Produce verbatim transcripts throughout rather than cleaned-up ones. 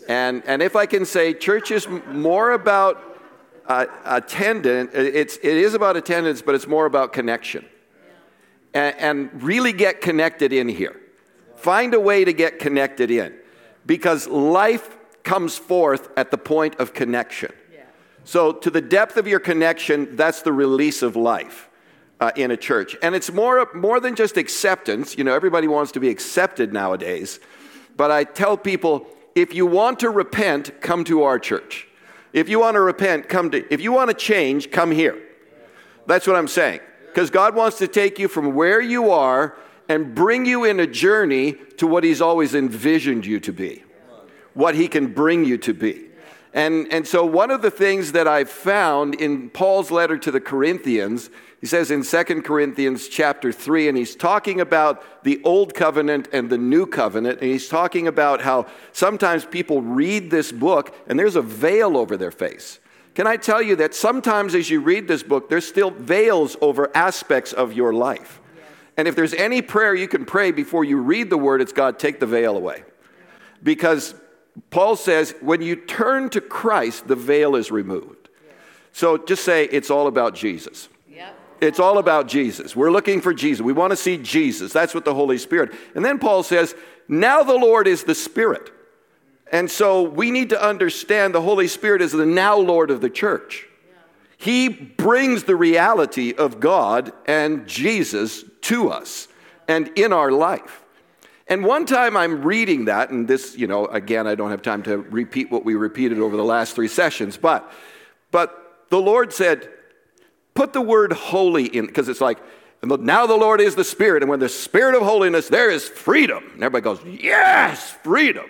And and if I can say, church is more about uh, attendance. It's it is about attendance, but it's more about connection. And, and really get connected in here. Find a way to get connected in, because life comes forth at the point of connection. So to the depth of your connection, that's the release of life uh, in a church. And it's more more than just acceptance. You know, everybody wants to be accepted nowadays. But I tell people, if you want to repent, come to our church. If you want to repent, come to, if you want to change, come here. That's what I'm saying. Because God wants to take you from where you are and bring you in a journey to what he's always envisioned you to be. What he can bring you to be. And, and so one of the things that I've found in Paul's letter to the Corinthians, he says in Second Corinthians chapter three, and he's talking about the old covenant and the new covenant, and he's talking about how sometimes people read this book and there's a veil over their face. Can I tell you that sometimes as you read this book, there's still veils over aspects of your life. And if there's any prayer you can pray before you read the word, it's God, take the veil away. Because Paul says, when you turn to Christ, the veil is removed. So just say, it's all about Jesus. Yep. It's all about Jesus. We're looking for Jesus. We want to see Jesus. That's what the Holy Spirit. And then Paul says, now the Lord is the Spirit. And so we need to understand the Holy Spirit is the now Lord of the church. He brings the reality of God and Jesus to us and in our life. And one time I'm reading that, and this, you know, again, I don't have time to repeat what we repeated over the last three sessions, but, but the Lord said, put the word holy in, because it's like, now the Lord is the Spirit, and when the Spirit of holiness, there is freedom. And everybody goes, yes, freedom.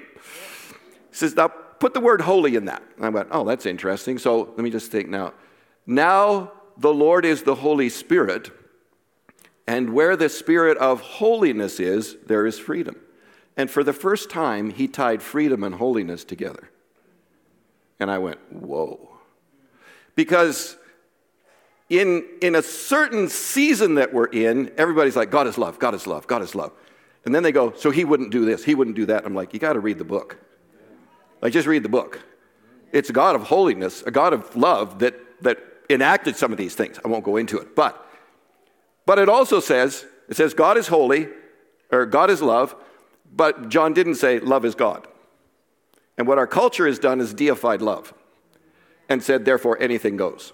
He says, now put the word holy in that. And I went, oh, that's interesting. So let me just think now. Now the Lord is the Holy Spirit, and where the Spirit of holiness is, there is freedom. And for the first time, he tied freedom and holiness together. And I went, whoa. Because in, in a certain season that we're in, everybody's like, God is love, God is love, God is love. And then they go, so he wouldn't do this, he wouldn't do that. I'm like, you got to read the book. Like, just read the book. It's a God of holiness, a God of love that, that enacted some of these things. I won't go into it, but But it also says, it says God is holy, or God is love, but John didn't say love is God. And what our culture has done is deified love and said, therefore, anything goes.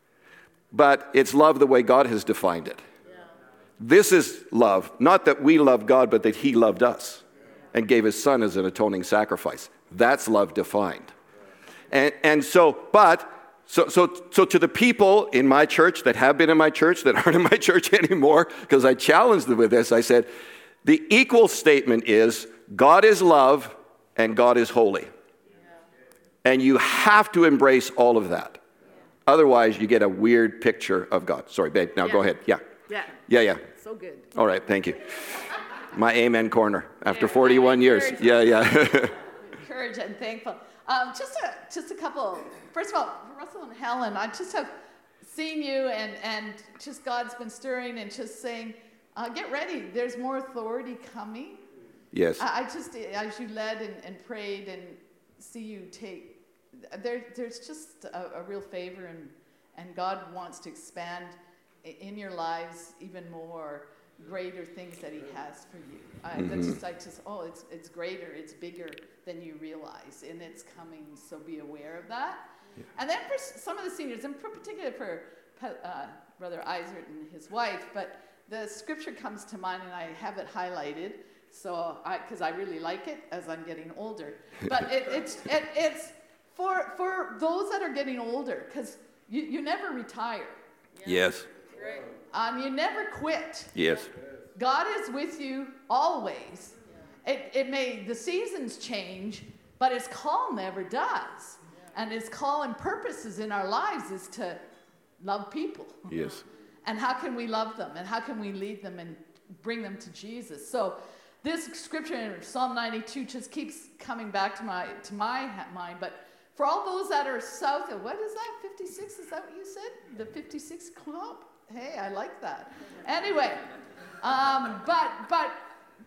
But it's love the way God has defined it. Yeah. This is love, not that we love God, but that he loved us and gave his son as an atoning sacrifice. That's love defined. And, and so, but... So, so, so to the people in my church that have been in my church, that aren't in my church anymore, because I challenged them with this, I said, the equal statement is God is love and God is holy. Yeah. And you have to embrace all of that. Yeah. Otherwise, you get a weird picture of God. Sorry, babe. Now yeah. Go ahead. Yeah. Yeah. Yeah, yeah. So good. All right. Thank you. My amen corner after yeah, forty-one years. Yeah, yeah. Encouraged and thankful. Um, just a just a couple. First of all, Russell and Helen, I just have seen you, and and just God's been stirring and just saying, uh, get ready. There's more authority coming. Yes. I, I just, as you led and, and prayed, and see you take. There, there's just a, a real favor, and and God wants to expand in your lives even more. Greater things that he has for you. I, mm-hmm. that's just, I just, oh, it's it's greater, it's bigger than you realize, and it's coming. So be aware of that. Yeah. And then for some of the seniors, and for particular for uh, Brother Isaac and his wife, but the scripture comes to mind, and I have it highlighted. So, I because I really like it as I'm getting older. But it, it's it, it's for for those that are getting older, because you you never retire. Yeah. Yes. Right. Um, you never quit. Yes. God is with you always. It, it may, the seasons change, but his call never does. And his call and purposes in our lives is to love people. Yes. And how can we love them? And how can we lead them and bring them to Jesus? So this scripture in Psalm ninety-two just keeps coming back to my to my mind. But for all those that are south of, what is that, fifty-six? Is that what you said? The fifty-six club? Hey, I like that. Anyway, um, but but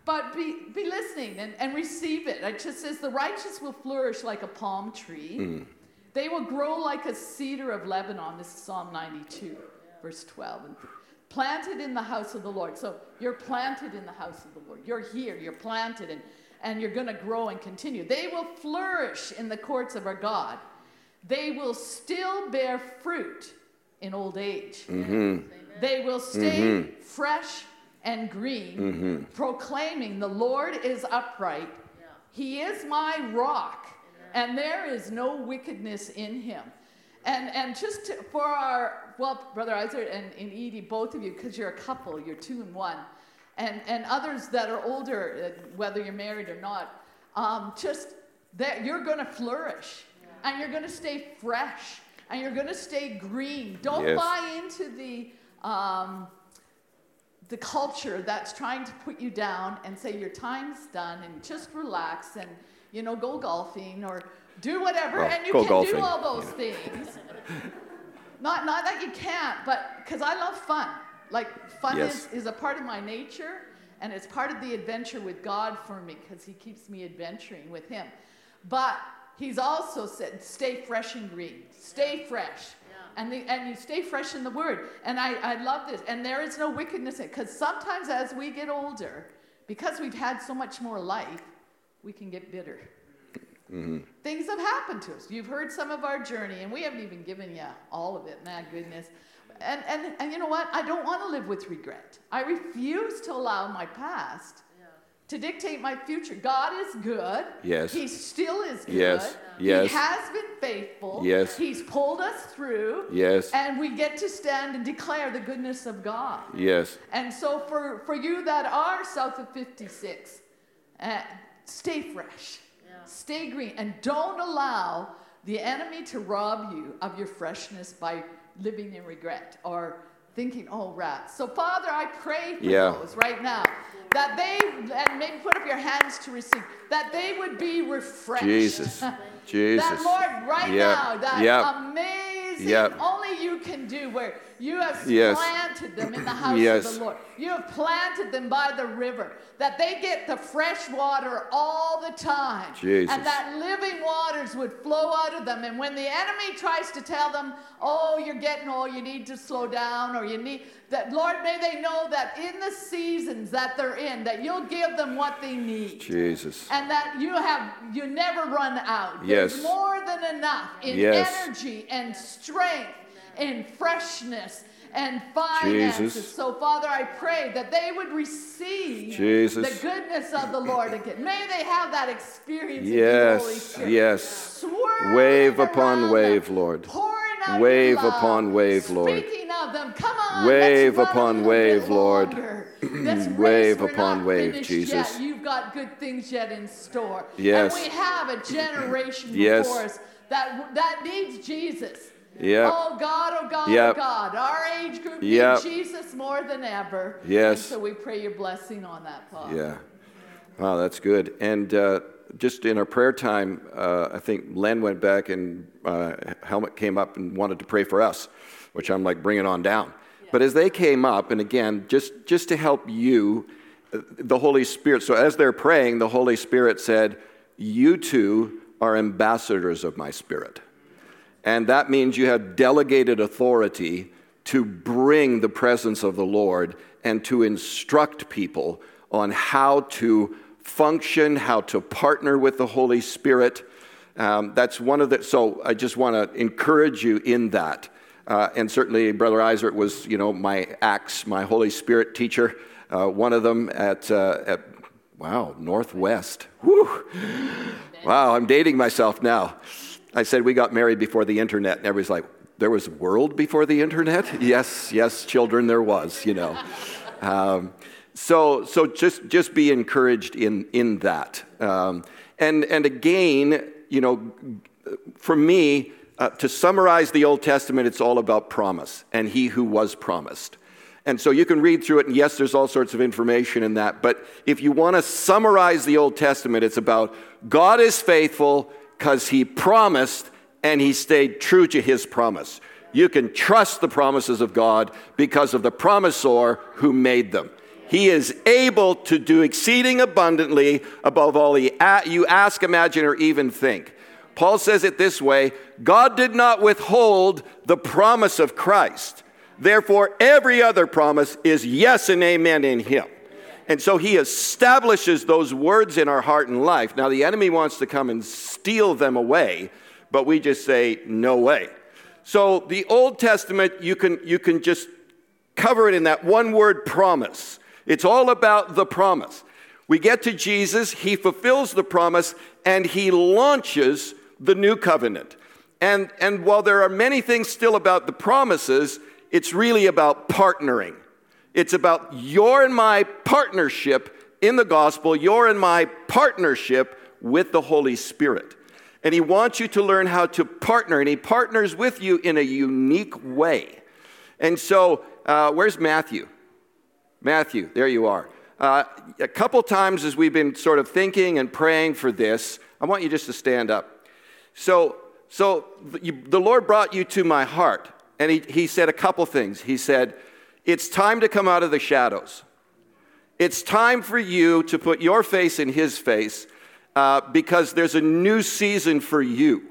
but be, be listening and, and receive it. It just says, the righteous will flourish like a palm tree. Mm. They will grow like a cedar of Lebanon. This is Psalm ninety-two, verse twelve. And planted in the house of the Lord. So you're planted in the house of the Lord. You're here. You're planted, and, and you're going to grow and continue. They will flourish in the courts of our God. They will still bear fruit in old age. Mm-hmm. They will stay mm-hmm. fresh and green, mm-hmm. proclaiming the Lord is upright. Yeah. He is my rock, Amen. And there is no wickedness in him. And and just to, for our, well, Brother Isaac and, and Edie, both of you, because you're a couple, you're two and one, and, and others that are older, whether you're married or not, um, just that you're going to flourish, yeah. and you're going to stay fresh, and you're going to stay green. Don't yes. buy into the um, the culture that's trying to put you down and say your time's done, and just relax and, you know, go golfing or do whatever, well, and you can golfing. do all those yeah. things. not not that you can't, but because I love fun. Like, fun yes. is, is a part of my nature, and it's part of the adventure with God for me, because he keeps me adventuring with him. But he's also said, stay fresh and green. Stay fresh. Yeah. And, the, and you stay fresh in the word. And I, I love this. And there is no wickedness in it, because sometimes as we get older, because we've had so much more life, we can get bitter. Mm-hmm. Things have happened to us. You've heard some of our journey, and we haven't even given you all of it. My goodness. And, and, and you know what? I don't want to live with regret. I refuse to allow my past yeah. to dictate my future. God is good. Yes. He still is good. Yes. Yes. He has been faithful. Yes. He's pulled us through. Yes. And we get to stand and declare the goodness of God. Yes. And so for, for you that are south of fifty-six, uh, stay fresh. Stay green, and don't allow the enemy to rob you of your freshness by living in regret or thinking, oh, rats. So, Father, I pray for yeah. those right now, that they, and maybe put up your hands to receive, that they would be refreshed. Jesus. Jesus. That, Lord, right yep. now, that yep. amazing, yep. only you can do, where you have yes. planted them in the house yes. of the Lord. You have planted them by the river, that they get the fresh water all the time. Jesus. And that living waters would flow out of them. And when the enemy tries to tell them, oh, you're getting old, you need to slow down, or you need, that, Lord, may they know that in the seasons that they're in, that you'll give them what they need. Jesus. And that you have, you never run out. Yes. There's more than enough in yes. energy and strength, in freshness and finances. Jesus. So, Father, I pray that they would receive Jesus. the goodness of the Lord again. May they have that experience yes. in the Holy Spirit. Yes. Swirling wave upon wave, them, Lord. Pouring out wave your love, upon wave, Lord. Speaking of them, come on. Wave let's upon wave, Lord. Wave upon wave, Jesus. Yet. You've got good things yet in store. Yes. And we have a generation yes. before us that, that needs Jesus. Yep. Oh God, oh God, yep. oh God. Our age group yep. needs Jesus more than ever. Yes. And so we pray your blessing on that, Father. Yeah. Wow, that's good. And uh, just in our prayer time, uh, I think Len went back and uh, Helmut came up and wanted to pray for us, which I'm like, bring it on down. Yeah. But as they came up, and again, just, just to help you, the Holy Spirit, so as they're praying, the Holy Spirit said, you two are ambassadors of my Spirit. And that means you have delegated authority to bring the presence of the Lord and to instruct people on how to function, how to partner with the Holy Spirit. Um, that's one of the, so I just want to encourage you in that. Uh, and certainly Brother Isaac was, you know, my Acts, my Holy Spirit teacher, uh, one of them at, uh, at, wow, Northwest. Whew. Wow, I'm dating myself now. I said we got married before the internet, and everybody's like, there was a world before the internet? Yes, yes, children, there was, you know. Um, so so just just be encouraged in, in that. Um, and, and again, you know, for me, uh, to summarize the Old Testament, it's all about promise, and he who was promised. And so you can read through it, and yes, there's all sorts of information in that, but if you want to summarize the Old Testament, it's about God is faithful, because he promised and he stayed true to his promise. You can trust the promises of God because of the promisor who made them. He is able to do exceeding abundantly above all you ask, imagine, or even think. Paul says it this way, God did not withhold the promise of Christ. Therefore, every other promise is yes and amen in him. And so he establishes those words in our heart and life. Now, the enemy wants to come and steal them away, but we just say, no way. So the Old Testament, you can, you can just cover it in that one word, promise. It's all about the promise. We get to Jesus, he fulfills the promise, and he launches the new covenant. And, and while there are many things still about the promises, it's really about partnering. It's about your and my partnership in the gospel, your and my partnership with the Holy Spirit. And he wants you to learn how to partner, and he partners with you in a unique way. And so, uh, where's Matthew? Matthew, there you are. Uh, a couple times as we've been sort of thinking and praying for this, I want you just to stand up. So, so the, the Lord brought you to my heart, and he, he said a couple things. He said, it's time to come out of the shadows. It's time for you to put your face in his face uh, because there's a new season for you.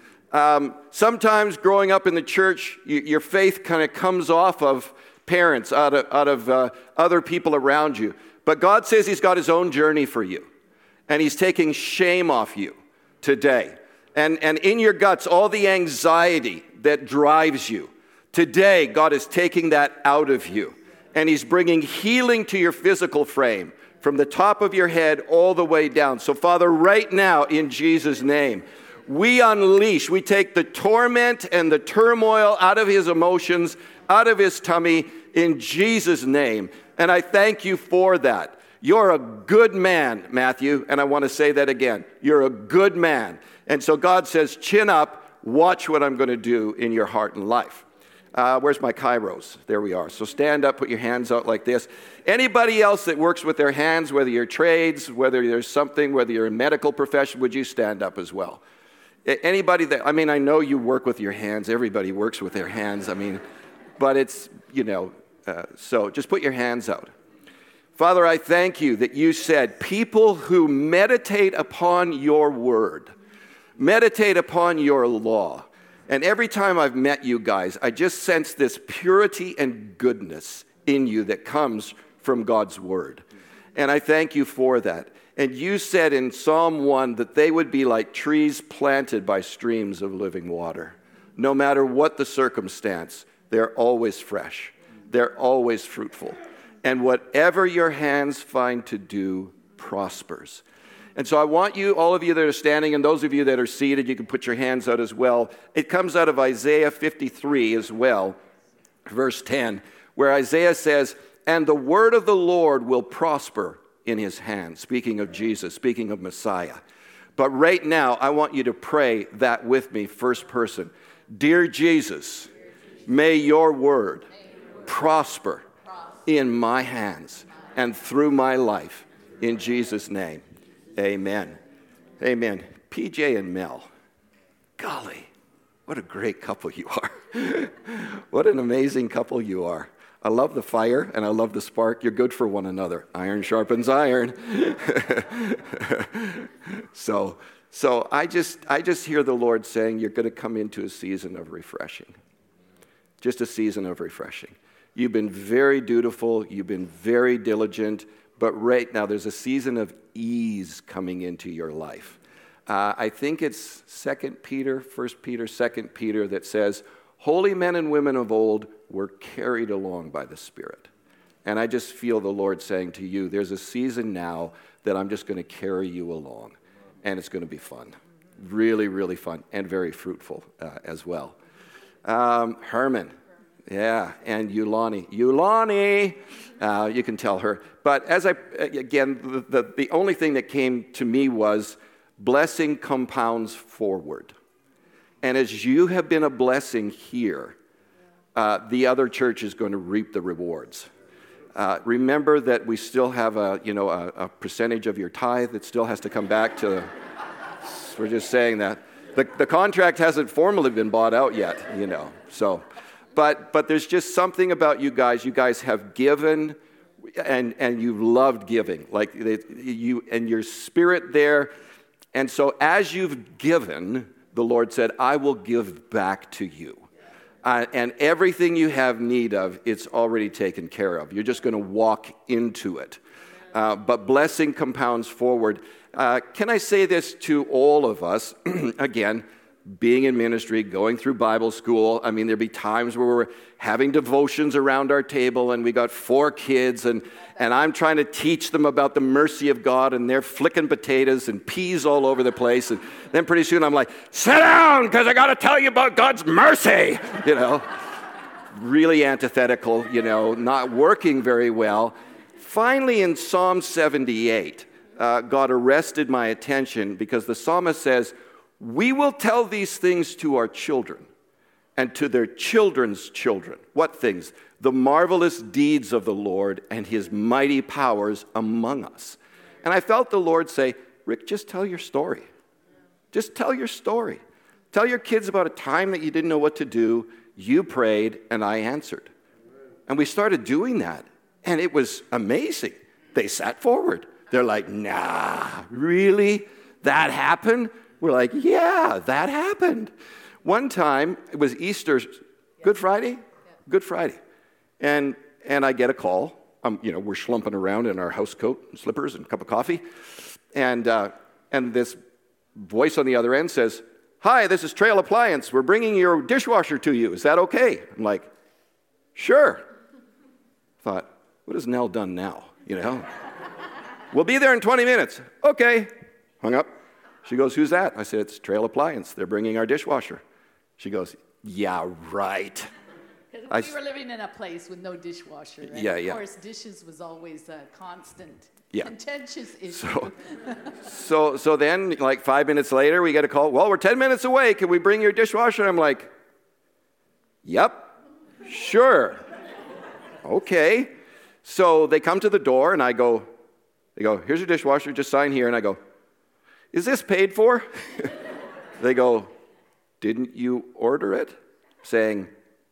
Um, sometimes growing up in the church, you, your faith kind of comes off of parents, out of, out of uh, other people around you. But God says he's got his own journey for you, and he's taking shame off you today. And, and in your guts, all the anxiety that drives you, today, God is taking that out of you. And he's bringing healing to your physical frame, from the top of your head all the way down. So, Father, right now, in Jesus' name, we unleash, we take the torment and the turmoil out of his emotions, out of his tummy, in Jesus' name. And I thank you for that. You're a good man, Matthew, and I want to say that again. You're a good man. And so God says, chin up, watch what I'm going to do in your heart and life. Uh, where's my kairos? There we are. So stand up, put your hands out like this. Anybody else that works with their hands, whether you're trades, whether there's something, whether you're a medical profession, would you stand up as well? Anybody that, I mean, I know you work with your hands. Everybody works with their hands. I mean, but it's, you know, uh, so just put your hands out. Father, I thank you that you said, people who meditate upon your word, meditate upon your law. And every time I've met you guys, I just sense this purity and goodness in you that comes from God's word. And I thank you for that. And you said in Psalm one that they would be like trees planted by streams of living water. No matter what the circumstance, they're always fresh. They're always fruitful. And whatever your hands find to do prospers. And so I want you, all of you that are standing, and those of you that are seated, you can put your hands out as well. It comes out of Isaiah fifty-three as well, verse ten, where Isaiah says, and the word of the Lord will prosper in his hand. Speaking of Jesus, speaking of Messiah. But right now, I want you to pray that with me, first person. Dear Jesus, may your word prosper in my hands and through my life. In Jesus' name, amen. Amen. P J and Mel, golly, what a great couple you are. What an amazing couple you are. I love the fire and I love the spark. You're good for one another. Iron sharpens iron. so, so I just, I just hear the Lord saying you're going to come into a season of refreshing. Just a season of refreshing. You've been very dutiful. You've been very diligent. But right now, there's a season of ease coming into your life. Uh, I think it's Second Peter, First Peter, Second Peter that says, holy men and women of old were carried along by the Spirit. And I just feel the Lord saying to you, there's a season now that I'm just going to carry you along. And it's going to be fun. Really, really fun. And very fruitful uh, as well. Um, Herman. Yeah, and Yulani. Yulani! Uh, you can tell her. But as I, again, the, the, the only thing that came to me was blessing compounds forward. And as you have been a blessing here, uh, the other church is going to reap the rewards. Uh, remember that we still have a, you know, a, a percentage of your tithe that still has to come back to, we're just saying that. The, the contract hasn't formally been bought out yet, you know, so. But but there's just something about you guys. You guys have given and, and you've loved giving, like you and your spirit there. And so as you've given, the Lord said, I will give back to you. Uh, and everything you have need of, it's already taken care of. You're just going to walk into it. Uh, but blessing compounds forward. Uh, can I say this to all of us? Again, being in ministry, going through Bible school, I mean, there'd be times where we're having devotions around our table and we got four kids and, and I'm trying to teach them about the mercy of God and they're flicking potatoes and peas all over the place. And then pretty soon I'm like, sit down because I got to tell you about God's mercy, you know. Really antithetical, you know, not working very well. Finally, in Psalm seventy-eight, uh, God arrested my attention because the psalmist says, we will tell these things to our children and to their children's children. What things? The marvelous deeds of the Lord and his mighty powers among us. And I felt the Lord say, Rick, just tell your story. Just tell your story. Tell your kids about a time that you didn't know what to do. You prayed and I answered. And we started doing that. And it was amazing. They sat forward. They're like, nah, really? That happened? We're like, yeah, that happened. One time, it was Easter, Good Friday? Good Friday. And and I get a call. Um, you know, we're slumping around in our house coat and slippers and a cup of coffee. And, uh, and this voice on the other end says, hi, this is Trail Appliance. We're bringing your dishwasher to you. Is that okay? I'm like, sure. Thought, what has Nell done now? You know? We'll be there in twenty minutes. Okay. Hung up. She goes, who's that? I said, it's Trail Appliance. They're bringing our dishwasher. She goes, yeah, right. Because we were living in a place with no dishwasher. And yeah, of yeah. course, dishes was always a constant, yeah. contentious issue. So, so, so then, like five minutes later, we get a call. Well, we're ten minutes away. Can we bring your dishwasher? I'm like, yep, sure. Okay. So they come to the door, and I go, they go, here's your dishwasher. Just sign here. And I go, is this paid for? They go, didn't you order it? Saying,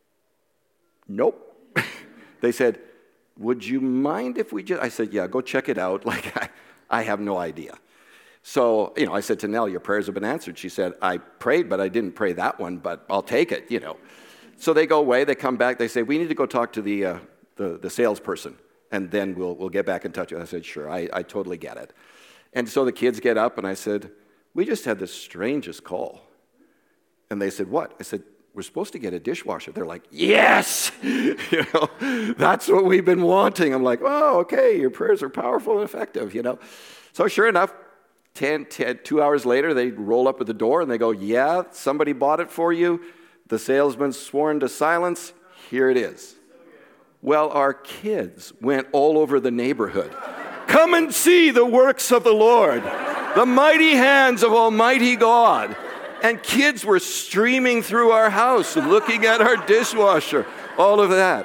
nope. They said, would you mind if we just, I said, yeah, go check it out. Like, I, I have no idea. So, you know, I said to Nell, your prayers have been answered. She said, I prayed, but I didn't pray that one, but I'll take it, you know. So they go away, they come back, they say, we need to go talk to the uh, the, the salesperson, and then we'll we'll get back in touch. I said, sure, I, I totally get it. And so the kids get up, and I said, we just had the strangest call. And they said, what? I said, we're supposed to get a dishwasher. They're like, yes! You know, that's what we've been wanting. I'm like, oh, okay, your prayers are powerful and effective, you know. So sure enough, ten, ten, two hours later, they roll up at the door, and they go, yeah, somebody bought it for you. The salesman's sworn to silence. Here it is. Well, our kids went all over the neighborhood. Come and see the works of the Lord, the mighty hands of Almighty God. And kids were streaming through our house, looking at our dishwasher, all of that.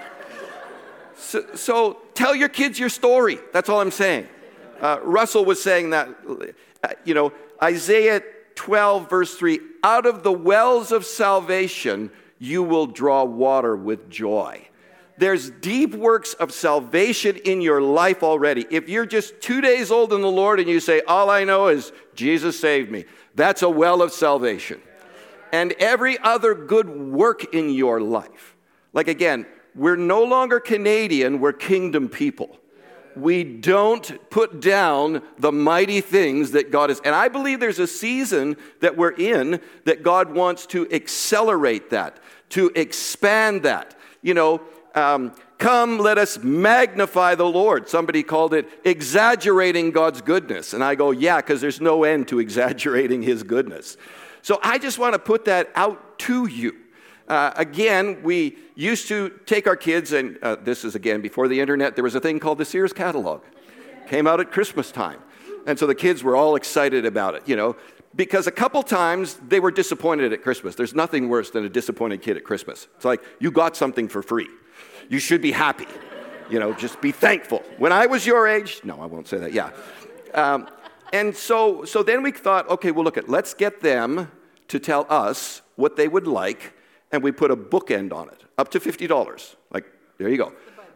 So, so tell your kids your story. That's all I'm saying. Uh, Russell was saying that, uh, you know, Isaiah twelve, verse three, out of the wells of salvation, you will draw water with joy. There's deep works of salvation in your life already. If you're just two days old in the Lord and you say, all I know is Jesus saved me, that's a well of salvation. And every other good work in your life. Like again, we're no longer Canadian, we're kingdom people. We don't put down the mighty things that God is. And I believe there's a season that we're in that God wants to accelerate that, to expand that. You know, um, come, let us magnify the Lord. Somebody called it exaggerating God's goodness. And I go, yeah, because there's no end to exaggerating his goodness. So I just want to put that out to you. Uh, again, we used to take our kids, and uh, this is again before the internet, there was a thing called the Sears catalog. Came out at Christmas time. And so the kids were all excited about it, you know, because a couple times they were disappointed at Christmas. There's nothing worse than a disappointed kid at Christmas. It's like, you got something for free. You should be happy. You know, just be thankful. When I was your age, no, I won't say that, yeah. Um, and so, so then we thought, okay, well, look, at let's get them to tell us what they would like. And we put a bookend on it, up to fifty dollars. Like, there you go.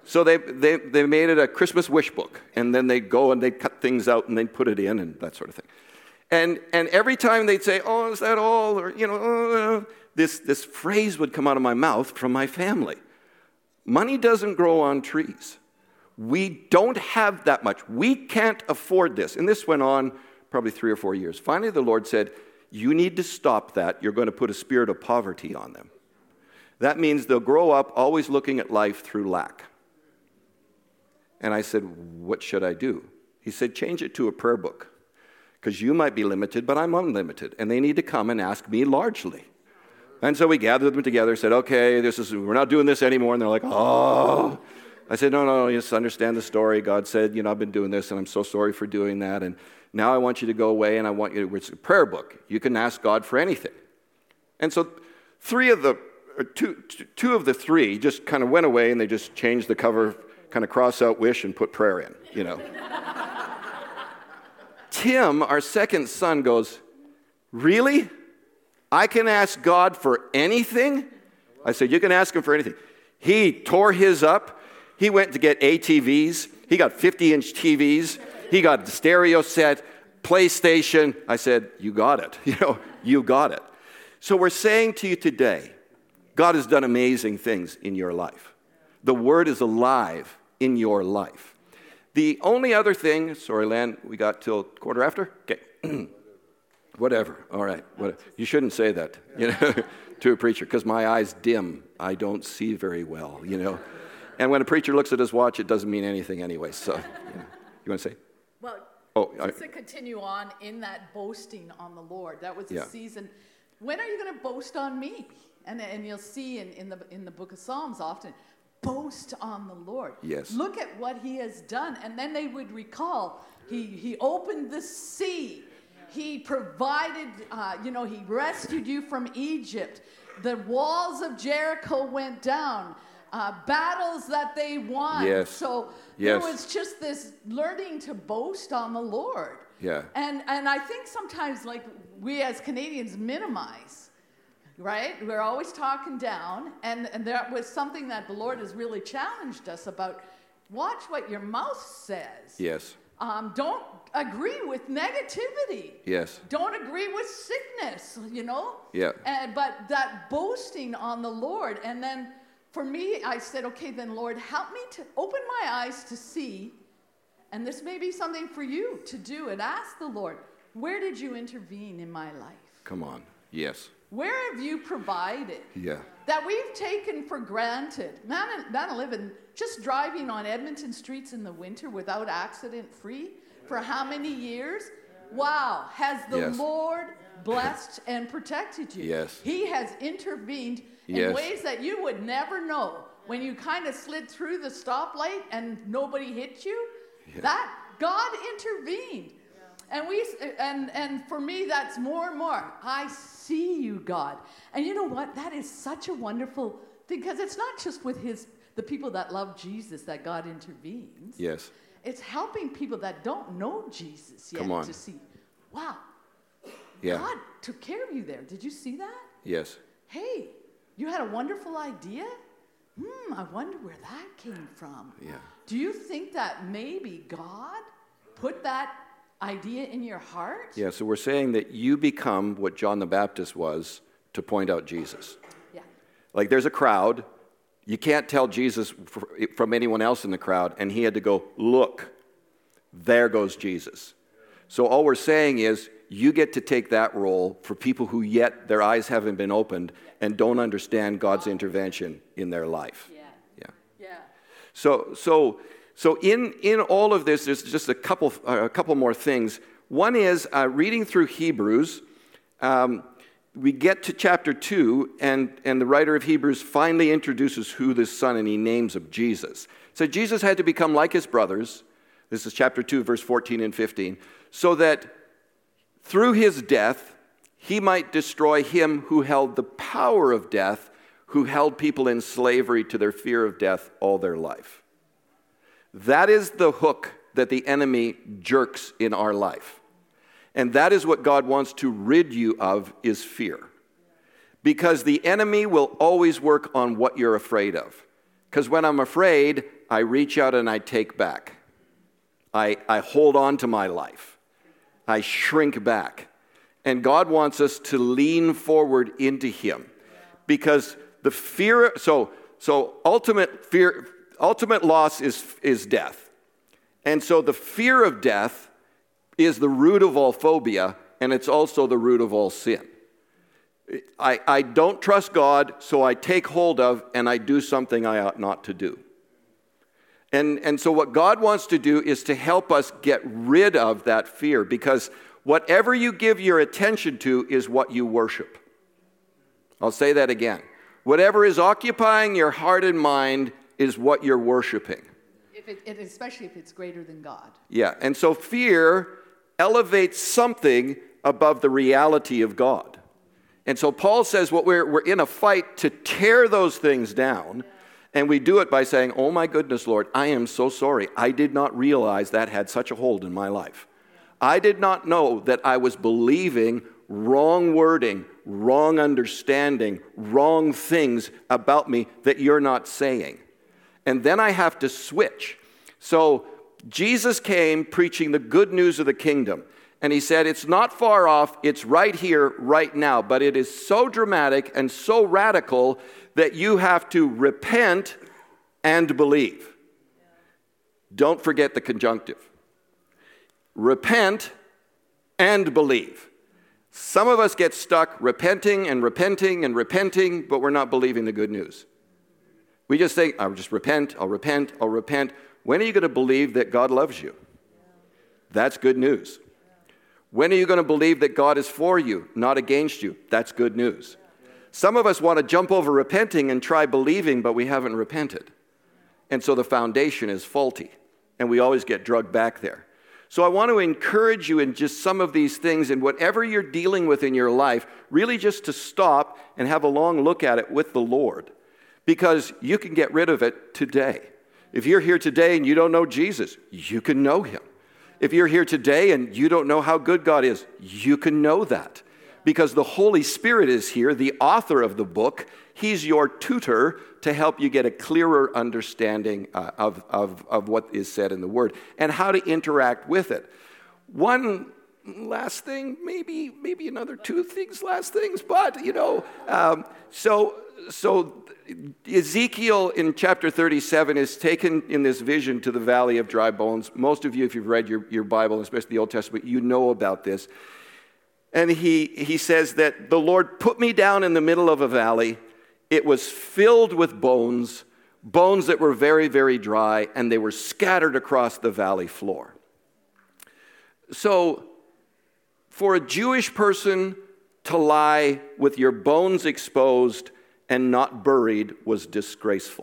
So they, they, they made it a Christmas wish book, and then they'd go and they'd cut things out and they'd put it in and that sort of thing. And, and every time they'd say, oh, is that all? Or, you know, oh, this, this phrase would come out of my mouth from my family. Money doesn't grow on trees. We don't have that much. We can't afford this. And this went on probably three or four years. Finally, the Lord said, you need to stop that. You're going to put a spirit of poverty on them. That means they'll grow up always looking at life through lack. And I said, what should I do? He said, change it to a prayer book. Because you might be limited, but I'm unlimited. And they need to come and ask me largely. And so we gathered them together, said, okay, this is we're not doing this anymore. And they're like, oh. I said, no, no, you just understand the story. God said, you know, I've been doing this, and I'm so sorry for doing that. And now I want you to go away, and I want you to, it's a prayer book. You can ask God for anything. And so three of the, or two, two of the three just kind of went away, and they just changed the cover, kind of cross out wish and put prayer in, you know. Tim, our second son, goes, really? I can ask God for anything? I said, you can ask him for anything. He tore his up. He went to get A T Vs. He got fifty-inch T Vs. He got the stereo set, PlayStation. I said, you got it. You know, you got it. So we're saying to you today, God has done amazing things in your life. The Word is alive in your life. The only other thing, sorry, Len, we got till quarter after? Okay. Whatever. All right. Whatever. You shouldn't say that, you know, to a preacher, because my eyes dim. I don't see very well, you know. And when a preacher looks at his watch, it doesn't mean anything anyway. So, you know. You want to say? Well, oh, just I, to continue on in that boasting on the Lord, that was a yeah. season. When are you going to boast on me? And and you'll see in, in the in the book of Psalms often, boast on the Lord. Yes. Look at what he has done. And then they would recall, he, he opened the sea. He provided, uh, you know, he rescued you from Egypt. The walls of Jericho went down. Uh, battles that they won. Yes. So yes. there was just this learning to boast on the Lord. Yeah. And and I think sometimes, like, we as Canadians minimize, right? We're always talking down, and, and that was something that the Lord has really challenged us about. Watch what your mouth says. Yes. Um, don't agree with negativity. Yes. Don't agree with sickness, you know? Yeah. And, but that boasting on the Lord. And then for me, I said, okay, then Lord, help me to open my eyes to see. And this may be something for you to do, and ask the Lord, where did you intervene in my life? Come on. Yes. Where have you provided? Yeah. That we've taken for granted. Man, man living, just driving on Edmonton streets in the winter without accident free for how many years? Wow. Has the Yes. Lord blessed and protected you? Yes. He has intervened in Yes. ways that you would never know. When you kind of slid through the stoplight and nobody hit you, Yeah. that God intervened. And we and and for me, that's more and more. I see you, God. And you know what? That is such a wonderful thing, because it's not just with his the people that love Jesus that God intervenes. Yes. It's helping people that don't know Jesus yet Come on. to see, wow, Yeah. God took care of you there. Did you see that? Yes. Hey, you had a wonderful idea? Hmm, I wonder where that came from. Yeah. Do you think that maybe God put that idea in your heart? Yeah, so we're saying that you become what John the Baptist was to point out Jesus. Yeah. Like there's a crowd. You can't tell Jesus from anyone else in the crowd, and he had to go, look, there goes Jesus. So all we're saying is you get to take that role for people who yet their eyes haven't been opened and don't understand God's intervention in their life. Yeah. Yeah. Yeah. So, so, so in, in all of this, there's just a couple, uh, a couple more things. One is uh, reading through Hebrews. Um, we get to chapter two, and, and the writer of Hebrews finally introduces who this son, and he names of Jesus. So Jesus had to become like his brothers. This is chapter two, verse fourteen and fifteen. So that through his death, he might destroy him who held the power of death, who held people in slavery to their fear of death all their life. That is the hook that the enemy jerks in our life. And that is what God wants to rid you of, is fear. Because the enemy will always work on what you're afraid of. Because when I'm afraid, I reach out and I take back. I, I hold on to my life. I shrink back. And God wants us to lean forward into him. Because the fear, so so ultimate fear, ultimate loss is, is death. And so the fear of death is the root of all phobia, and it's also the root of all sin. I, I don't trust God, so I take hold of and I do something I ought not to do. And, and so what God wants to do is to help us get rid of that fear, because whatever you give your attention to is what you worship. I'll say that again. Whatever is occupying your heart and mind is what you're worshiping. If it, and especially if it's greater than God. Yeah, and so fear elevates something above the reality of God. And so Paul says what we're, we're in a fight to tear those things down. And we do it by saying, oh my goodness, Lord, I am so sorry. I did not realize that had such a hold in my life. I did not know that I was believing wrong wording, wrong understanding, wrong things about me that you're not saying. And then I have to switch. So Jesus came preaching the good news of the kingdom. And he said, it's not far off, it's right here, right now. But it is so dramatic and so radical that you have to repent and believe. Don't forget the conjunctive. Repent and believe. Some of us get stuck repenting and repenting and repenting, but we're not believing the good news. We just think, I'll just repent, I'll repent, I'll repent. When are you going to believe that God loves you? That's good news. When are you going to believe that God is for you, not against you? That's good news. Some of us want to jump over repenting and try believing, but we haven't repented. And so the foundation is faulty, and we always get drugged back there. So I want to encourage you in just some of these things, and whatever you're dealing with in your life, really just to stop and have a long look at it with the Lord, because you can get rid of it today. If you're here today and you don't know Jesus, you can know him. If you're here today and you don't know how good God is, you can know that. Because the Holy Spirit is here, the author of the book. He's your tutor to help you get a clearer understanding uh, of, of, of what is said in the Word and how to interact with it. One last thing, maybe maybe another two things, last things, but, you know, um, so so Ezekiel in chapter thirty-seven is taken in this vision to the valley of dry bones. Most of you, if you've read your, your Bible, especially the Old Testament, you know about this. And he, he says that the Lord put me down in the middle of a valley. It was filled with bones, bones that were very, very dry, and they were scattered across the valley floor. So, for a Jewish person to lie with your bones exposed and not buried was disgraceful.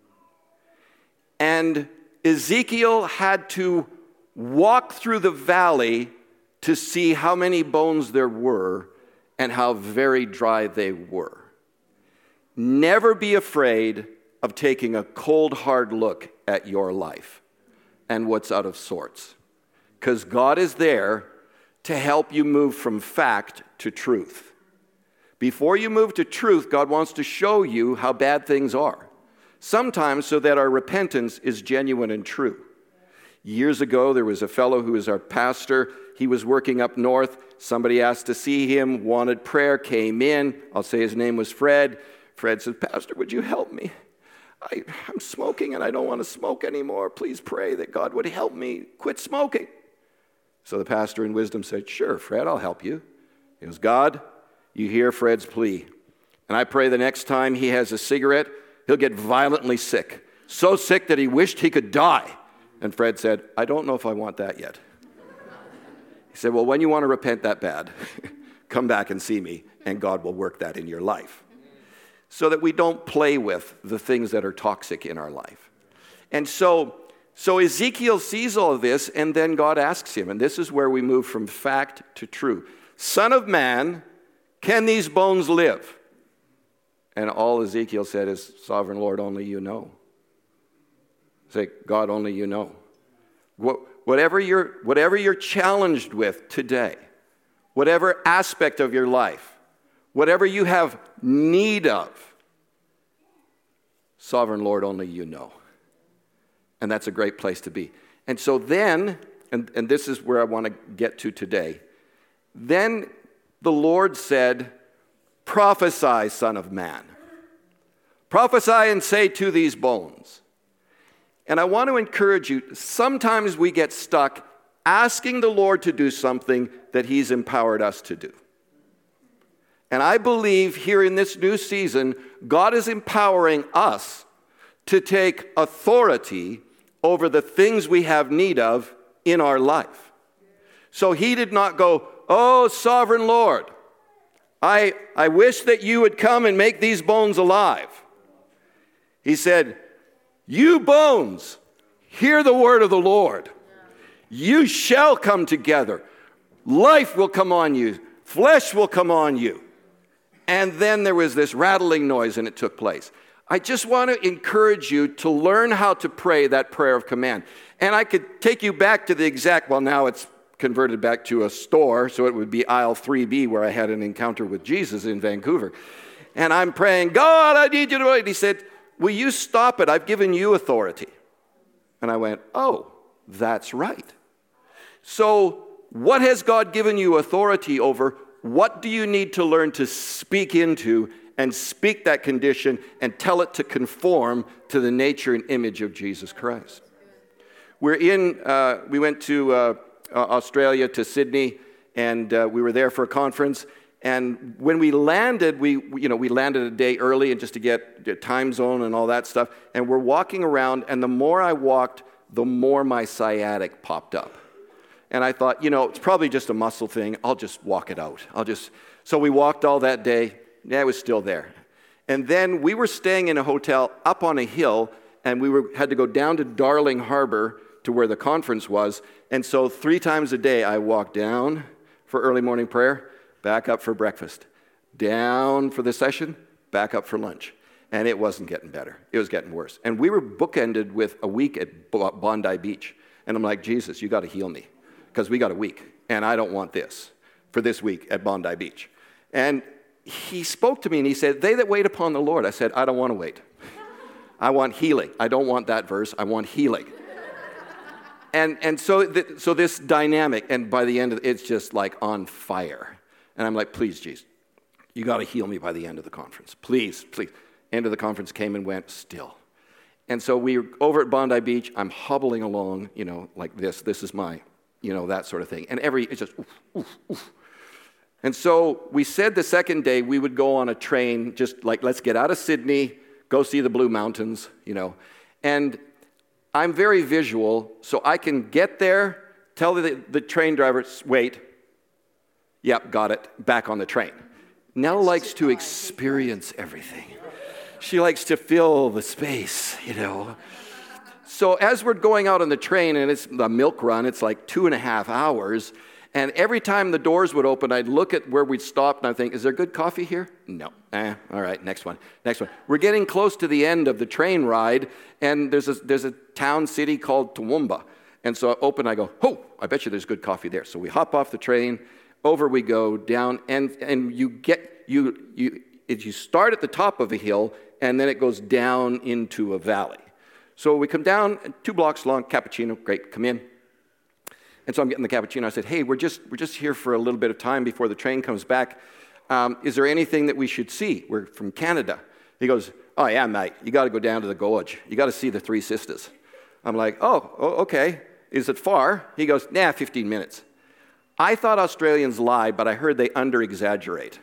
And Ezekiel had to walk through the valley to see how many bones there were and how very dry they were. Never be afraid of taking a cold, hard look at your life and what's out of sorts, because God is there to help you move from fact to truth. Before you move to truth, God wants to show you how bad things are, sometimes so that our repentance is genuine and true. Years ago, there was a fellow who was our pastor. He was working up north. Somebody asked to see him, wanted prayer, came in. I'll say his name was Fred. Fred said, Pastor, would you help me? I, I'm smoking and I don't want to smoke anymore. Please pray that God would help me quit smoking. So the pastor in wisdom said, sure, Fred, I'll help you. He goes, God, you hear Fred's plea. And I pray the next time he has a cigarette, he'll get violently sick. So sick that he wished he could die. And Fred said, I don't know if I want that yet. He said, well, when you want to repent that bad, come back and see me, and God will work that in your life. So that we don't play with the things that are toxic in our life. And so, so Ezekiel sees all of this, and then God asks him, and this is where we move from fact to true. Son of man, can these bones live? And all Ezekiel said is, Sovereign Lord, only you know. Say, God, only you know. What, whatever you're, whatever you're challenged with today, whatever aspect of your life, whatever you have need of, Sovereign Lord, only you know. And that's a great place to be. And so then, and, and this is where I want to get to today, then the Lord said, prophesy, son of man. Prophesy and say to these bones. And I want to encourage you, sometimes we get stuck asking the Lord to do something that he's empowered us to do. And I believe here in this new season, God is empowering us to take authority over the things we have need of in our life. So he did not go, oh, sovereign Lord, I, I wish that you would come and make these bones alive. He said, you bones, hear the word of the Lord. You shall come together. Life will come on you. Flesh will come on you. And then there was this rattling noise and it took place. I just want to encourage you to learn how to pray that prayer of command. And I could take you back to the exact, well, now it's converted back to a store, so it would be aisle three B where I had an encounter with Jesus in Vancouver. And I'm praying, God, I need you to, and he said, will you stop it? I've given you authority. And I went, oh, that's right. So what has God given you authority over? What do you need to learn to speak into and speak that condition and tell it to conform to the nature and image of Jesus Christ? We're in, uh, we went to uh, Australia, to Sydney, and uh, we were there for a conference. And when we landed, we, you know, we landed a day early and just to get the time zone and all that stuff. And we're walking around, and the more I walked, the more my sciatic popped up. And I thought, you know, it's probably just a muscle thing. I'll just walk it out. I'll just. So we walked all that day. Yeah, it was still there. And then we were staying in a hotel up on a hill, and we were, had to go down to Darling Harbor to where the conference was. And so three times a day, I walked down for early morning prayer, back up for breakfast, down for the session, back up for lunch. And it wasn't getting better. It was getting worse. And we were bookended with a week at Bondi Beach. And I'm like, Jesus, you got to heal me, because we got a week, and I don't want this for this week at Bondi Beach. And he spoke to me, and he said, they that wait upon the Lord. I said, I don't want to wait. I want healing. I don't want that verse. I want healing. And and so th- so this dynamic, and by the end of it, it's just like on fire. And I'm like, please, Jesus, you got to heal me by the end of the conference. Please, please. End of the conference came and went still. And so we were over at Bondi Beach. I'm hobbling along, you know, like this. This is my, you know, that sort of thing. And every, it's just, oof, oof, oof. And so we said the second day we would go on a train, just like, let's get out of Sydney, go see the Blue Mountains, you know. And I'm very visual, so I can get there, tell the, the train driver, wait. Yep, got it, back on the train. Nell likes to experience everything. She likes to fill the space, you know. So as we're going out on the train, and it's the milk run, it's like two and a half hours, and every time the doors would open, I'd look at where we'd stop, and I'd think, is there good coffee here? No. Eh, all right, next one, next one. We're getting close to the end of the train ride, and there's a, there's a town city called Toowoomba. And so I open, I go, oh, I bet you there's good coffee there. So we hop off the train, over we go, down, and and you get, you you you start at the top of a hill, and then it goes down into a valley. So we come down, two blocks long, cappuccino, great, come in. And so I'm getting the cappuccino. I said, hey, we're just we're just here for a little bit of time before the train comes back. Um, is there anything that we should see? We're from Canada. He goes, oh, yeah, mate, you got to go down to the gorge. You got to see the Three Sisters. I'm like, oh, oh, okay. Is it far? He goes, nah, fifteen minutes. I thought Australians lie, but I heard they under-exaggerate.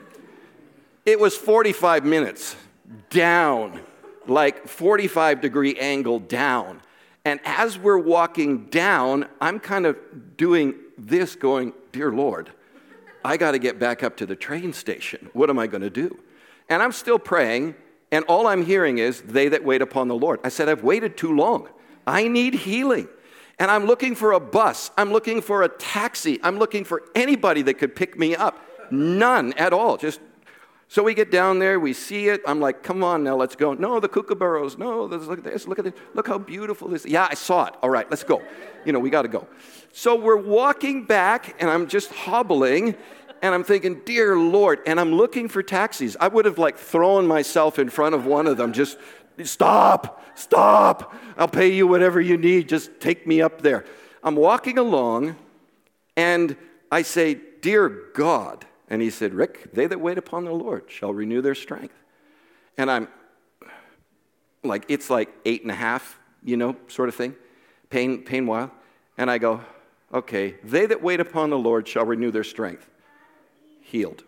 It was forty-five minutes down, like forty-five degree angle down. And as we're walking down, I'm kind of doing this going, dear Lord, I got to get back up to the train station. What am I going to do? And I'm still praying, and all I'm hearing is, they that wait upon the Lord. I said, I've waited too long. I need healing. And I'm looking for a bus. I'm looking for a taxi. I'm looking for anybody that could pick me up. None at all. Just so we get down there, we see it. I'm like, come on now, let's go. No, the kookaburras. No, this, look at this. Look at this. Look how beautiful this is. Yeah, I saw it. All right, let's go. You know, we got to go. So we're walking back, and I'm just hobbling, and I'm thinking, dear Lord, and I'm looking for taxis. I would have like thrown myself in front of one of them, just Stop, stop. I'll pay you whatever you need. Just take me up there. I'm walking along, and I say, dear God. And he said, Rick, they that wait upon the Lord shall renew their strength. And I'm like, it's like eight and a half, you know, sort of thing. Pain, pain while. And I go, okay, they that wait upon the Lord shall renew their strength. Healed.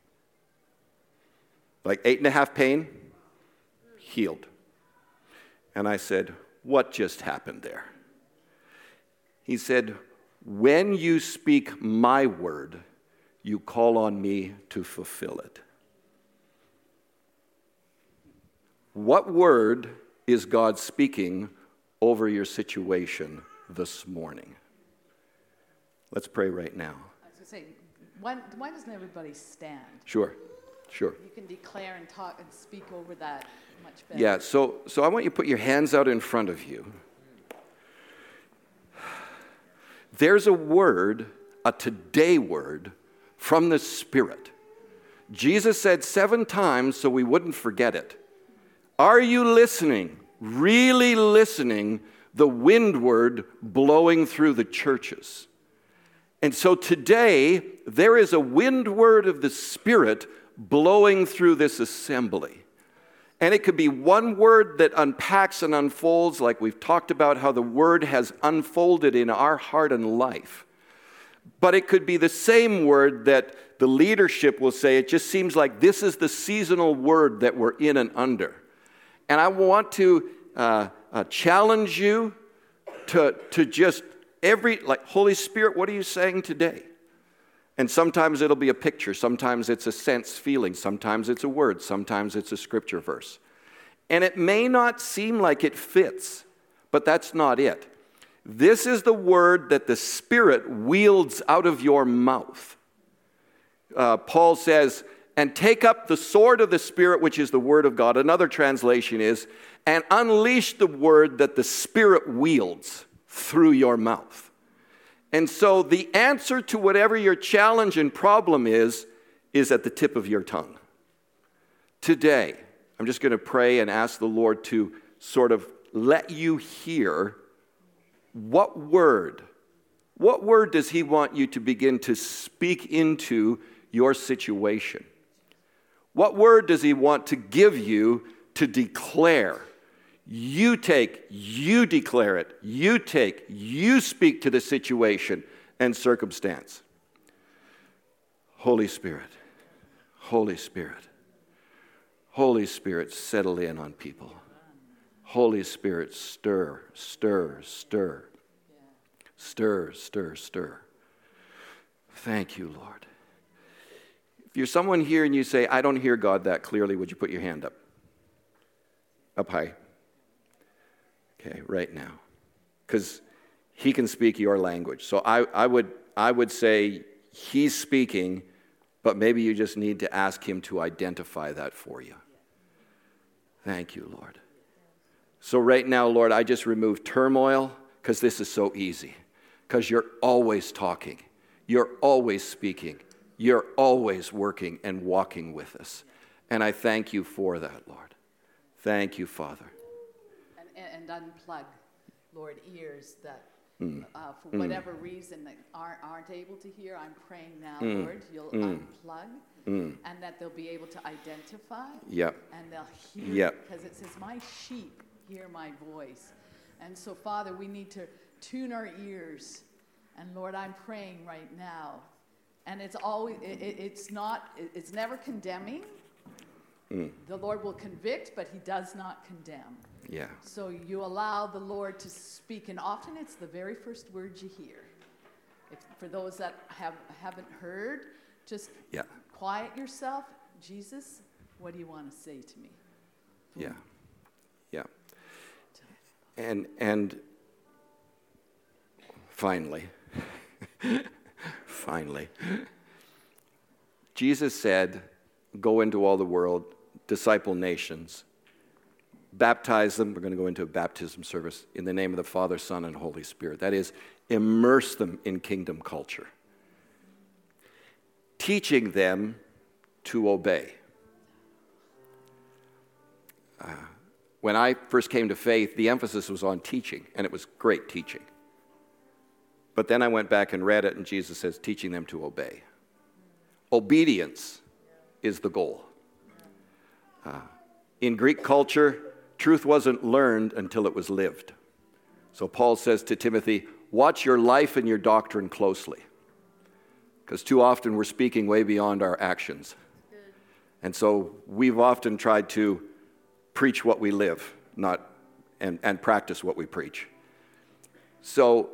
Like eight and a half pain, healed. And I said, what just happened there? He said, when you speak my word, you call on me to fulfill it. What word is God speaking over your situation this morning? Let's pray right now. I was going to say, why, why doesn't everybody stand? Sure, sure. You can declare and talk and speak over that much better. Yeah, so, so I want you to put your hands out in front of you. There's a word, a today word, from the Spirit. Jesus said seven times so we wouldn't forget it. Are you listening, really listening, the windward blowing through the churches? And so today, there is a windward of the Spirit blowing through this assembly. And it could be one word that unpacks and unfolds, like we've talked about how the word has unfolded in our heart and life. But it could be the same word that the leadership will say, it just seems like this is the seasonal word that we're in and under. And I want to uh, uh, challenge you to, to just every, like, Holy Spirit, what are you saying today? And sometimes it'll be a picture, sometimes it's a sense feeling, sometimes it's a word, sometimes it's a scripture verse. And it may not seem like it fits, but that's not it. This is the word that the Spirit wields out of your mouth. Uh, Paul says, and take up the sword of the Spirit, which is the word of God. Another translation is, and unleash the word that the Spirit wields through your mouth. And so the answer to whatever your challenge and problem is, is at the tip of your tongue. Today, I'm just going to pray and ask the Lord to sort of let you hear what word, what word does He want you to begin to speak into your situation? What word does He want to give you to declare? You take, you declare it, you take, you speak to the situation and circumstance. Holy Spirit, Holy Spirit, Holy Spirit, settle in on people. Holy Spirit, stir, stir, stir, stir, stir, stir. Thank you, Lord. If you're someone here and you say, I don't hear God that clearly, would you put your hand up? Up high. Okay, right now. Because He can speak your language. So I, I would I would say He's speaking, but maybe you just need to ask Him to identify that for you. Thank you, Lord. So right now, Lord, I just remove turmoil, because this is so easy. Because you're always talking. You're always speaking. You're always working and walking with us. And I thank you for that, Lord. Thank you, Father. And unplug, Lord, ears that, mm. uh, for whatever mm. reason, that aren't, aren't able to hear. I'm praying now, mm. Lord, you'll mm. unplug, mm. and that they'll be able to identify, yep. and they'll hear, yep. because it says, my sheep hear my voice. And so, Father, we need to tune our ears. And Lord, I'm praying right now. And it's always, it, it, it's not, it, it's never condemning. Mm. The Lord will convict, but He does not condemn. Yeah. So you allow the Lord to speak, and often it's the very first words you hear. If, for those that have, haven't heard, just yeah. quiet yourself. Jesus, what do you want to say to me? Yeah. Yeah. And and finally, finally, Jesus said, go into all the world, disciple nations, baptize them. We're going to go into a baptism service in the name of the Father, Son, and Holy Spirit. That is, immerse them in kingdom culture. Teaching them to obey. Uh, when I first came to faith, the emphasis was on teaching, and it was great teaching. But then I went back and read it, and Jesus says, teaching them to obey. Obedience is the goal. Uh, in Greek culture, truth wasn't learned until it was lived. So Paul says to Timothy, watch your life and your doctrine closely. Because too often we're speaking way beyond our actions. And so we've often tried to preach what we live, not and, and practice what we preach. So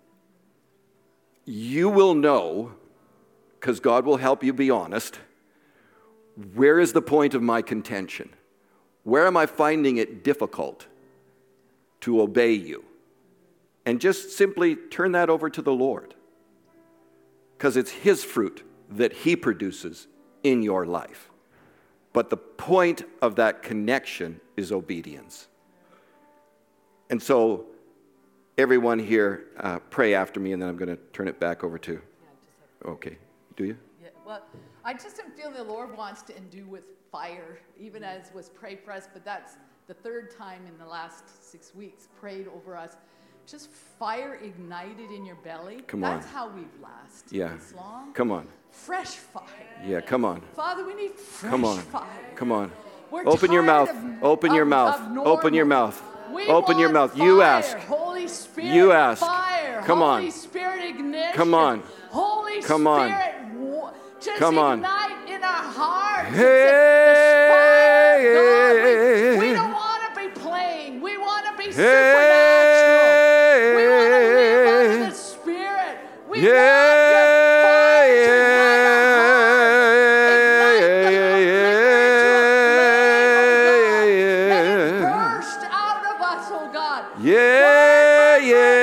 you will know, because God will help you be honest, where is the point of my contention? Where am I finding it difficult to obey you? And just simply turn that over to the Lord. Because it's His fruit that He produces in your life. But the point of that connection is obedience. And so, everyone here, uh, pray after me, and then I'm going to turn it back over to... Okay, do you? Yeah, well, I just don't feel the Lord wants to endue with fire, even as was prayed for us, but that's the third time in the last six weeks prayed over us. Just fire ignited in your belly. Come That's on. how we've lasted Yeah. this long. Come on. Fresh fire. Yeah, come on. Father, we need fresh Come on. fire. Come on. We're Open your tired mouth. of- Open your of- mouth. of Open your normal. mouth. We Open your want mouth. You fire. ask. Holy Spirit. You ask. Fire. Come on. Holy Spirit ignition. Come on. Holy Come on. Spirit. wa- Just Come on. ignite in our hearts. Hey. The fire of God. We, we don't want to be playing. We want to be supernatural. We want to live under the Spirit. We Yeah. want your fire to ignite our hearts. Ignite the liquor to a flame, oh God. Let it burst out of us, oh God. Yeah,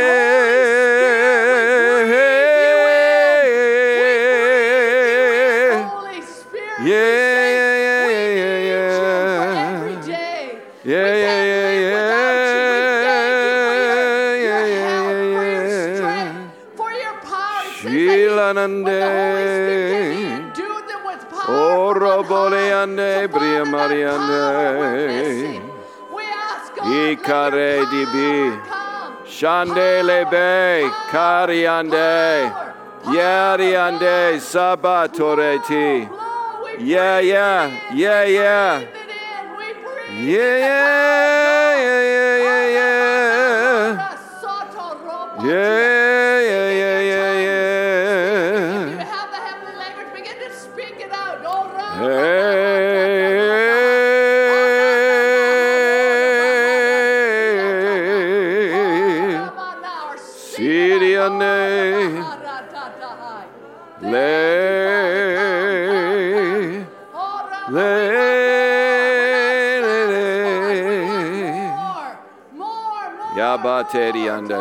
yeah. Holy Spirit, Yeah, we say yeah, we yeah, need yeah, you for yeah. every day. Yeah, we yeah, can't yeah, live without you. We thank you for your, your yeah, yeah, help, for your yeah, yeah. strength, for your power. It says that Sheila he- when the Holy Nande. Spirit came, He endued them with power Oh, from on Robole high. ande, So, Father, Bria that Mariande. power we're missing. We ask God, let Ikare your dibi. power come. Shandele be, Kariande. Yariande, Sabatoreti. Yeah, yeah, yeah, yeah. Yeah, yeah, yeah, yeah, yeah, yeah. Yeah, yeah, yeah, yeah, If you yeah. have the heavenly language, begin to speak it out. Oh, Siriane. Le. Le. Yabateriande.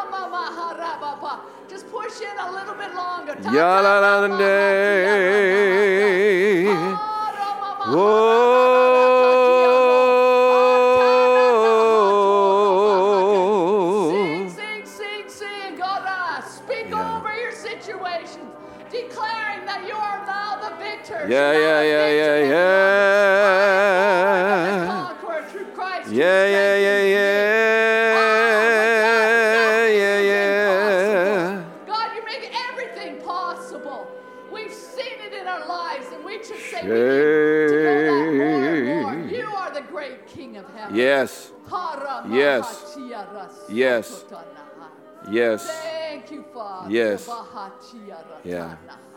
Just push in a little bit longer. Yalalande. Sing, sing, sing, sing. God, uh, speak Yeah. over your situations, declaring that you are now the victor. Yeah, yeah, yeah, yeah, yeah. Conqueror through Christ. who Yeah, yeah, strengthens yeah, me. yeah. Yeah, Yeah, yeah. God, you make everything possible. We've seen it in our lives, and we just say we need to know that more and more. You are the great King of heaven. Yes, Yes. Yes. yes. Thank you, Father. Yes. Yeah.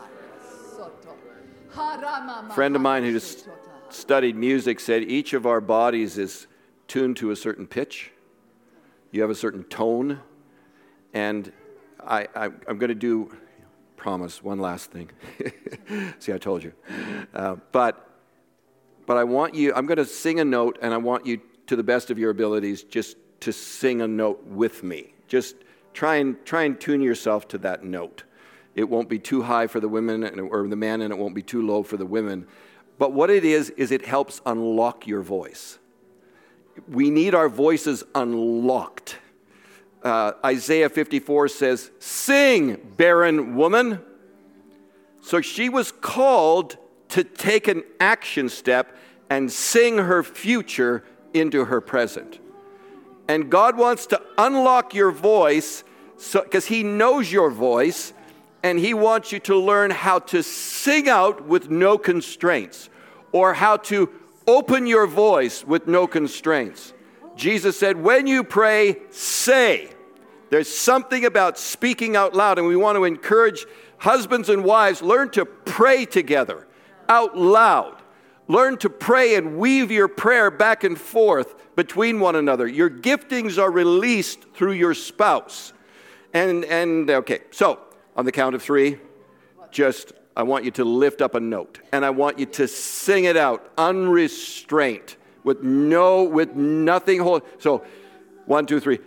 A friend of mine who just studied music said each of our bodies is tuned to a certain pitch. You have a certain tone. And I, I, I'm going to do, promise, one last thing. See, I told you. Uh, but, but I want you, I'm going to sing a note, and I want you, to the best of your abilities, just to sing a note with me. Just try and try and tune yourself to that note. It won't be too high for the women and, or the man, and it won't be too low for the women. But what it is, is it helps unlock your voice. We need our voices unlocked. Uh, Isaiah fifty-four says, "Sing, barren woman." So she was called to take an action step and sing her future into her present. And God wants to unlock your voice because he knows your voice, and he wants you to learn how to sing out with no constraints, or how to open your voice with no constraints. Jesus said, when you pray, say. There's something about speaking out loud, and we want to encourage husbands and wives, learn to pray together out loud. Learn to pray and weave your prayer back and forth between one another. Your giftings are released through your spouse. And, and okay, so on the count of three, just, I want you to lift up a note, and I want you to sing it out, unrestrained, with no, with nothing hold. So, one, two, three.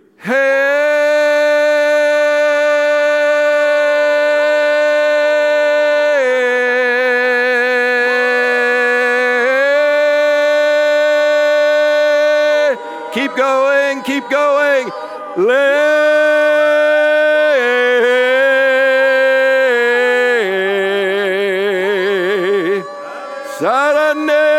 Hey! Keep going, keep going. Lay. Sarane.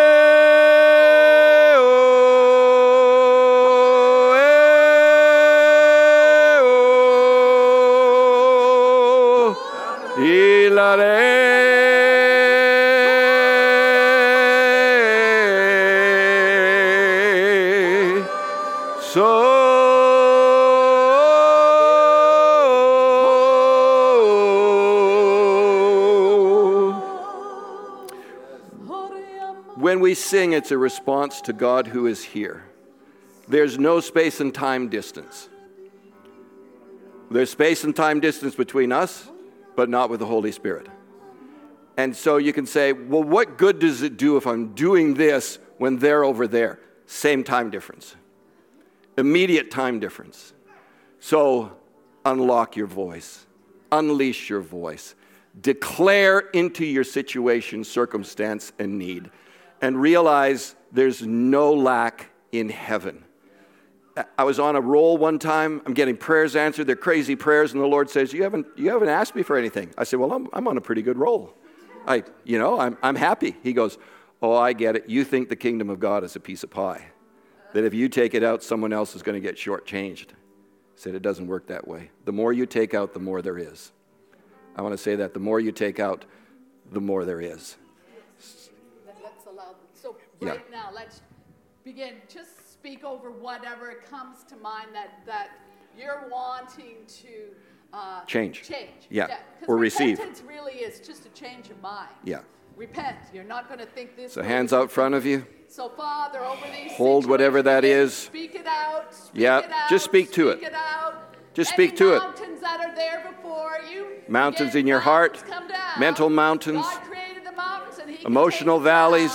When we sing, it's a response to God who is here. There's no space and time distance. There's space and time distance between us, but not with the Holy Spirit. And so you can say, well, what good does it do if I'm doing this when they're over there? Same time difference. Immediate time difference. So unlock your voice. Unleash your voice. Declare into your situation, circumstance, and need. And realize there's no lack in heaven. I was on a roll one time. I'm getting prayers answered. They're crazy prayers. And the Lord says, you haven't, you haven't asked me for anything. I said, well, I'm, I'm on a pretty good roll. I, you know, I'm, I'm happy. He goes, oh, I get it. You think the kingdom of God is a piece of pie. That if you take it out, someone else is going to get shortchanged. I said, it doesn't work that way. The more you take out, the more there is. I want to say that. The more you take out, the more there is. Let's allow, so right yeah. now, let's begin. Just speak over whatever comes to mind that, that you're wanting to uh, change. Change. Yeah. yeah. Or receive. Repentance really is just a change of mind. Yeah. Repent. You're not going to think this. So hands out front of you. So Father, over these hold whatever that is. Speak it out. Speak yeah. it out, just speak to speak it. it out. Just Any speak to it. Mountains that are there before you. Mountains Get in your mountains heart. come down. Mental mountains. God created the mountains and he emotional can valleys.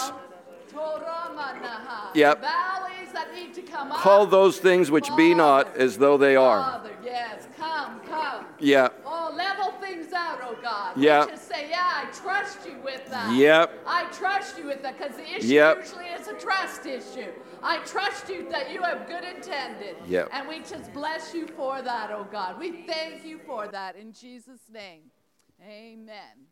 Yep. Valleys that need to come Call up. those things which Father, be not as though they are. Father, yes, come, come. Yeah. Oh, level things out, oh God. Yeah. We just say, yeah, I trust you with that. Yep. I trust you with that because the issue yep. usually is a trust issue. I trust you that you have good intended. Yep. And we just bless you for that, oh God. We thank you for that in Jesus' name. Amen.